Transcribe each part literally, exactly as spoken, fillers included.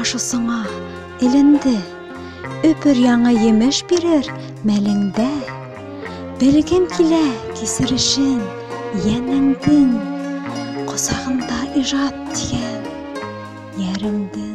ашу сыңа илинди, өпөр яңа емеш бирер мәлеңдә. Белгем килә кисерешен янеңдин, косагында ижат дигән яреңдин.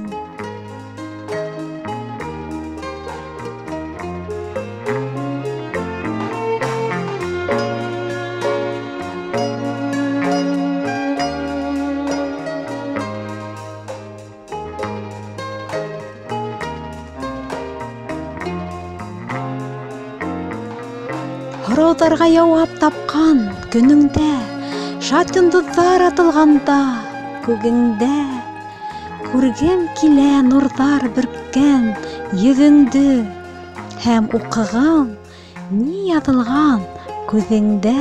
Хораударга яуап тапкан күнүңдә, шат йондызлар атылганда күгеңдә, күргем килә нурдар бөрккән йөзеңдө, һәм укыгам ни язылган күзеңдә.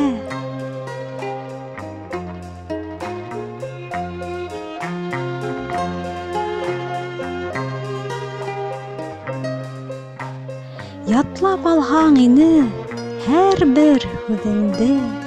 Ятлап алгаң ине һәр бер һүзеңде.